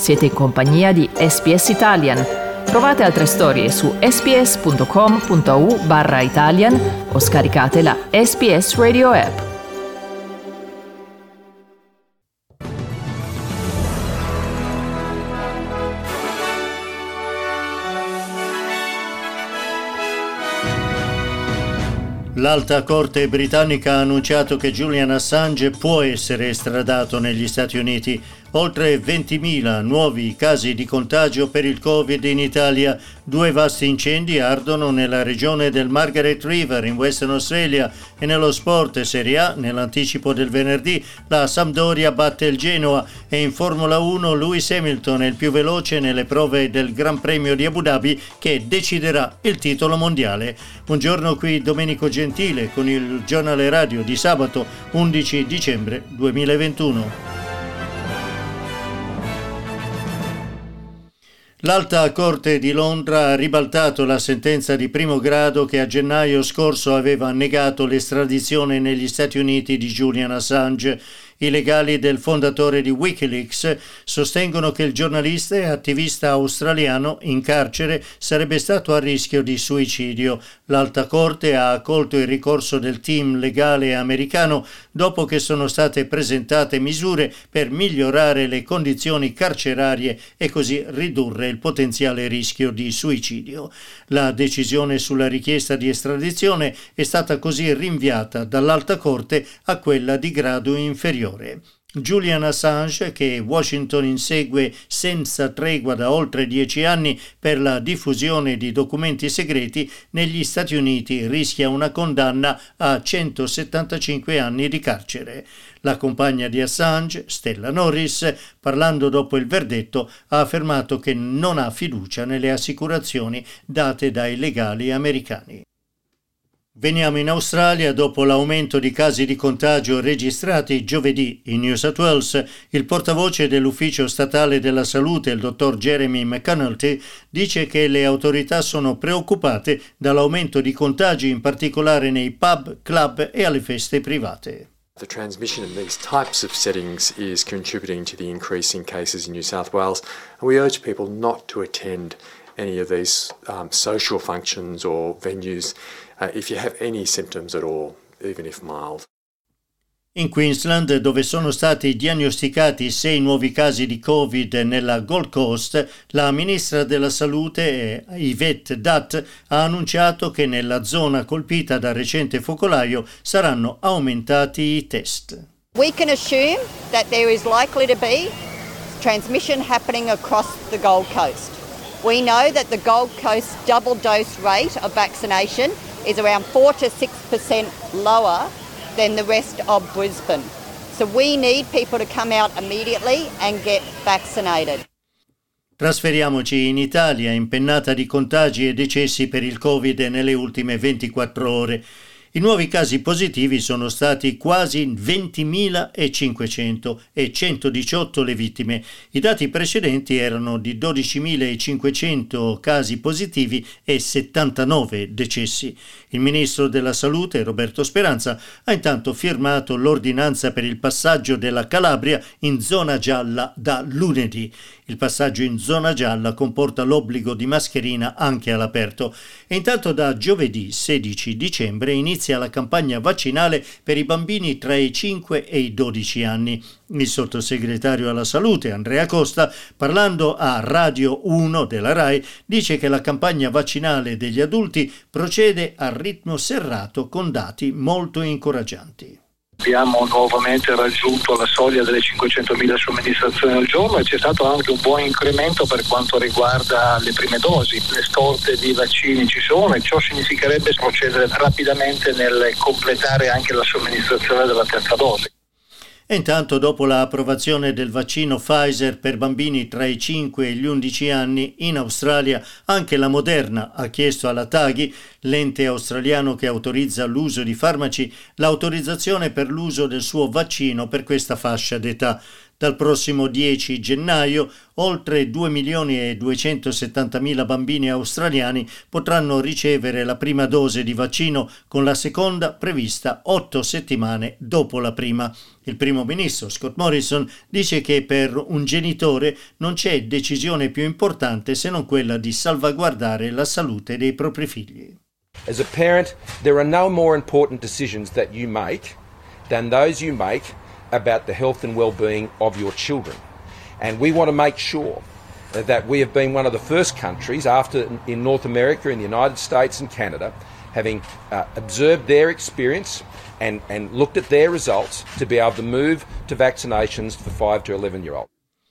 Siete in compagnia di SBS Italian. Trovate altre storie su sbs.com.au/Italian o scaricate la SBS Radio app. L'Alta Corte britannica ha annunciato che Julian Assange può essere estradato negli Stati Uniti. Oltre 20.000 nuovi casi di contagio per il Covid in Italia. 2 vasti incendi ardono nella regione del Margaret River in Western Australia e nello sport Serie A, nell'anticipo del venerdì, la Sampdoria batte il Genoa e in Formula 1 Lewis Hamilton è il più veloce nelle prove del Gran Premio di Abu Dhabi che deciderà il titolo mondiale. Buongiorno, qui Domenico Gentile con il giornale radio di sabato 11 dicembre 2021. L'Alta Corte di Londra ha ribaltato la sentenza di primo grado che a gennaio scorso aveva negato l'estradizione negli Stati Uniti di Julian Assange. I legali del fondatore di Wikileaks sostengono che il giornalista e attivista australiano in carcere sarebbe stato a rischio di suicidio. L'Alta Corte ha accolto il ricorso del team legale americano dopo che sono state presentate misure per migliorare le condizioni carcerarie e così ridurre il potenziale rischio di suicidio. La decisione sulla richiesta di estradizione è stata così rinviata dall'Alta Corte a quella di grado inferiore. Julian Assange, che Washington insegue senza tregua da oltre 10 anni per la diffusione di documenti segreti, negli Stati Uniti rischia una condanna a 175 anni di carcere. La compagna di Assange, Stella Norris, parlando dopo il verdetto, ha affermato che non ha fiducia nelle assicurazioni date dai legali americani. Veniamo in Australia. Dopo l'aumento di casi di contagio registrati giovedì in New South Wales, il portavoce dell'Ufficio Statale della Salute, il dottor Jeremy McAnulty, dice che le autorità sono preoccupate dall'aumento di contagi, in particolare nei pub, club e alle feste private. The transmission in these types of settings is contributing to the increase in cases in New South Wales, and we urge people not to attend any of these social functions or venues if you have any symptoms at all, even if mild. In Queensland, dove sono stati diagnosticati 6 nuovi casi di Covid nella Gold Coast, la ministra della Salute, Yvette Dutt, ha annunciato che nella zona colpita dal recente focolaio saranno aumentati i test. We can assume that there is likely to be transmission happening across the Gold Coast. We know that the Gold Coast double dose rate of vaccination is around 4 to 6% lower than the rest of Brisbane. So we need people to come out immediately and get vaccinated. Trasferiamoci in Italia, impennata di contagi e decessi per il Covid nelle ultime 24 ore. I nuovi casi positivi sono stati quasi 20.500 e 118 le vittime. I dati precedenti erano di 12.500 casi positivi e 79 decessi. Il ministro della Salute, Roberto Speranza, ha intanto firmato l'ordinanza per il passaggio della Calabria in zona gialla da lunedì. Il passaggio in zona gialla comporta l'obbligo di mascherina anche all'aperto. E intanto da giovedì 16 dicembre inizia la campagna vaccinale per i bambini tra i 5 e i 12 anni. Il sottosegretario alla salute, Andrea Costa, parlando a Radio 1 della RAI, dice che la campagna vaccinale degli adulti procede a ritmo serrato con dati molto incoraggianti. Abbiamo nuovamente raggiunto la soglia delle 500.000 somministrazioni al giorno e c'è stato anche un buon incremento per quanto riguarda le prime dosi. Le scorte di vaccini ci sono e ciò significherebbe procedere rapidamente nel completare anche la somministrazione della terza dose. E intanto, dopo l'approvazione del vaccino Pfizer per bambini tra i 5 e gli 11 anni, in Australia anche la Moderna ha chiesto alla TAGI, l'ente australiano che autorizza l'uso di farmaci, l'autorizzazione per l'uso del suo vaccino per questa fascia d'età. Dal prossimo 10 gennaio oltre 2.270.000 bambini australiani potranno ricevere la prima dose di vaccino, con la seconda prevista 8 settimane dopo la prima. Il primo ministro Scott Morrison dice che per un genitore non c'è decisione più importante se non quella di salvaguardare la salute dei propri figli. As a parent, there are no more important decisions that you make than those you make about the health and well-being of your children. And we want to make sure that we have been one of the first countries in North America, in the United States and Canada, having observed their experience and looked at their results to be able to move to vaccinations for 5 to 11-year-olds.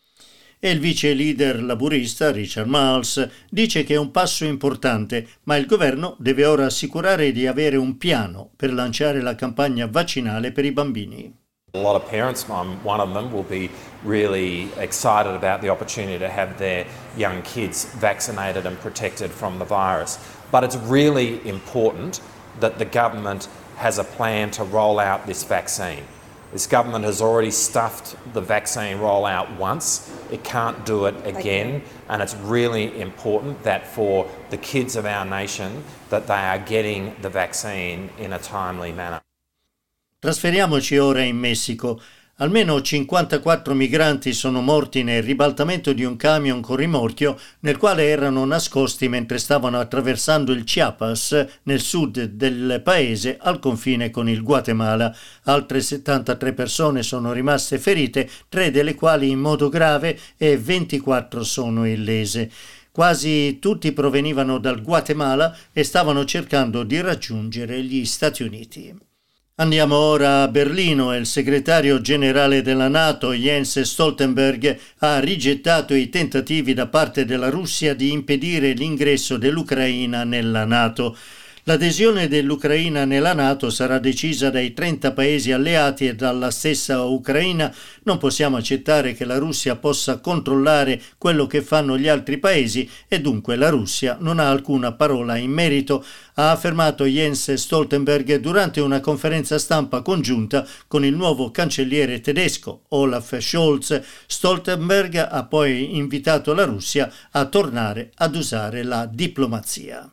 E il vice leader laburista Richard Marles dice che è un passo importante, ma il governo deve ora assicurare di avere un piano per lanciare la campagna vaccinale per i bambini. A lot of parents, I'm one of them, will be really excited about the opportunity to have their young kids vaccinated and protected from the virus. But it's really important that the government has a plan to roll out this vaccine. This government has already stuffed the vaccine rollout once. It can't do it again. And it's really important that for the kids of our nation that they are getting the vaccine in a timely manner. Trasferiamoci ora in Messico. Almeno 54 migranti sono morti nel ribaltamento di un camion con rimorchio nel quale erano nascosti mentre stavano attraversando il Chiapas nel sud del paese al confine con il Guatemala. Altre 73 persone sono rimaste ferite, 3 delle quali in modo grave e 24 sono illese. Quasi tutti provenivano dal Guatemala e stavano cercando di raggiungere gli Stati Uniti. Andiamo ora a Berlino. Il segretario generale della NATO, Jens Stoltenberg, ha rigettato i tentativi da parte della Russia di impedire l'ingresso dell'Ucraina nella NATO. L'adesione dell'Ucraina nella NATO sarà decisa dai 30 paesi alleati e dalla stessa Ucraina. Non possiamo accettare che la Russia possa controllare quello che fanno gli altri paesi e dunque la Russia non ha alcuna parola in merito, ha affermato Jens Stoltenberg durante una conferenza stampa congiunta con il nuovo cancelliere tedesco Olaf Scholz. Stoltenberg ha poi invitato la Russia a tornare ad usare la diplomazia.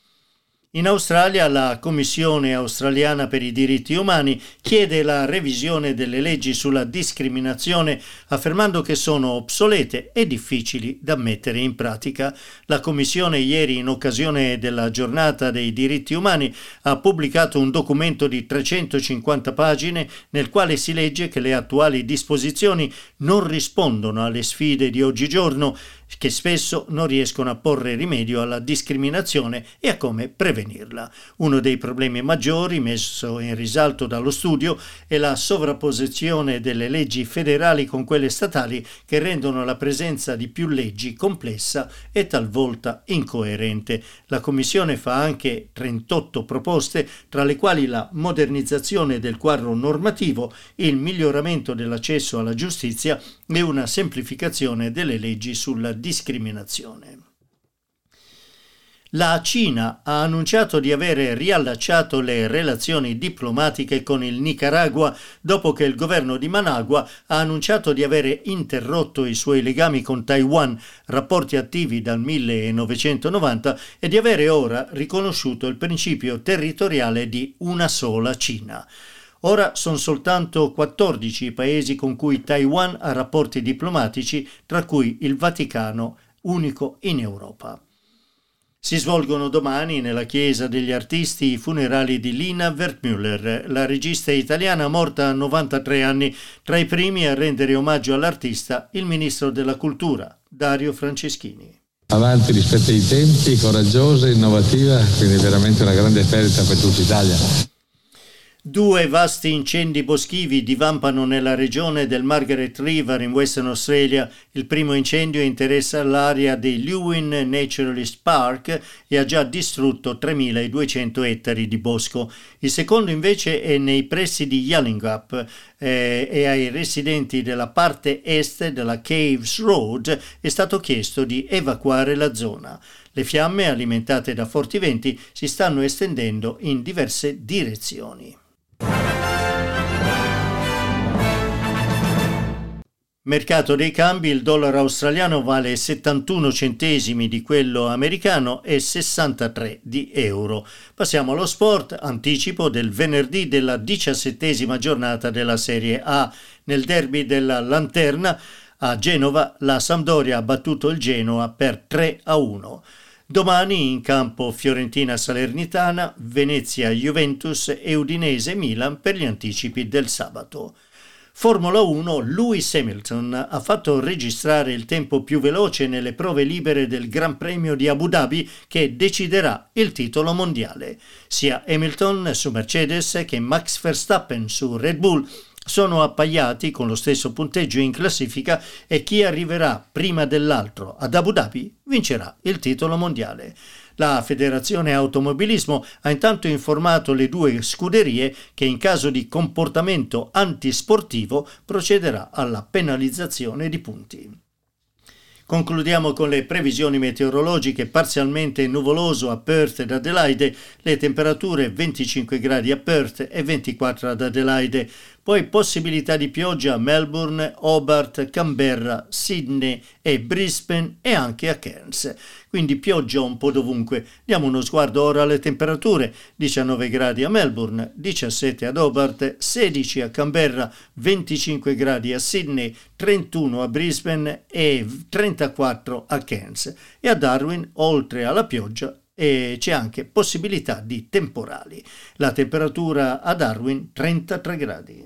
In Australia, la Commissione australiana per i diritti umani chiede la revisione delle leggi sulla discriminazione, affermando che sono obsolete e difficili da mettere in pratica. La Commissione ieri, in occasione della giornata dei diritti umani, ha pubblicato un documento di 350 pagine nel quale si legge che le attuali disposizioni non rispondono alle sfide di oggigiorno, che spesso non riescono a porre rimedio alla discriminazione e a come prevenirla. Uno dei problemi maggiori messo in risalto dallo studio è la sovrapposizione delle leggi federali con quelle statali, che rendono la presenza di più leggi complessa e talvolta incoerente. La Commissione fa anche 38 proposte, tra le quali la modernizzazione del quadro normativo, il miglioramento dell'accesso alla giustizia e una semplificazione delle leggi sulla discriminazione. La Cina ha annunciato di avere riallacciato le relazioni diplomatiche con il Nicaragua dopo che il governo di Managua ha annunciato di avere interrotto i suoi legami con Taiwan, rapporti attivi dal 1990, e di avere ora riconosciuto il principio territoriale di una sola Cina. Ora sono soltanto 14 i paesi con cui Taiwan ha rapporti diplomatici, tra cui il Vaticano, unico in Europa. Si svolgono domani nella Chiesa degli Artisti i funerali di Lina Wertmüller, la regista italiana morta a 93 anni. Tra i primi a rendere omaggio all'artista il ministro della Cultura, Dario Franceschini. Avanti rispetto ai tempi, coraggiosa, innovativa, quindi veramente una grande perdita per tutta Italia. 2 vasti incendi boschivi divampano nella regione del Margaret River in Western Australia. Il primo incendio interessa l'area dei Lewin Naturalist Park e ha già distrutto 3.200 ettari di bosco. Il secondo invece è nei pressi di Yallingup e ai residenti della parte est della Caves Road è stato chiesto di evacuare la zona. Le fiamme, alimentate da forti venti, si stanno estendendo in diverse direzioni. Mercato dei cambi, il dollaro australiano vale 71 centesimi di quello americano e 63 di euro. Passiamo allo sport, anticipo del venerdì della 17ª giornata della Serie A. Nel derby della Lanterna a Genova la Sampdoria ha battuto il Genoa per 3-1. Domani in campo Fiorentina-Salernitana, Venezia-Juventus e Udinese-Milan per gli anticipi del sabato. Formula 1, Lewis Hamilton ha fatto registrare il tempo più veloce nelle prove libere del Gran Premio di Abu Dhabi che deciderà il titolo mondiale. Sia Hamilton su Mercedes che Max Verstappen su Red Bull sono appaiati con lo stesso punteggio in classifica e chi arriverà prima dell'altro ad Abu Dhabi vincerà il titolo mondiale. La Federazione Automobilismo ha intanto informato le due scuderie che in caso di comportamento antisportivo procederà alla penalizzazione di punti. Concludiamo con le previsioni meteorologiche: parzialmente nuvoloso a Perth ed Adelaide, le temperature 25 gradi a Perth e 24 ad Adelaide, poi possibilità di pioggia a Melbourne, Hobart, Canberra, Sydney e Brisbane e anche a Cairns. Quindi pioggia un po' dovunque. Diamo uno sguardo ora alle temperature: 19 gradi a Melbourne, 17 ad Hobart, 16 a Canberra, 25 gradi a Sydney, 31 a Brisbane e 34 a Cairns. E a Darwin, oltre alla pioggia, e c'è anche possibilità di temporali. La temperatura a Darwin 33 gradi.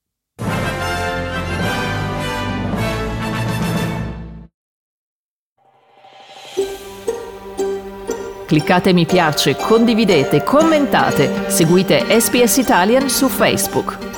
Cliccate mi piace, condividete, commentate, seguite SBS Italian su Facebook.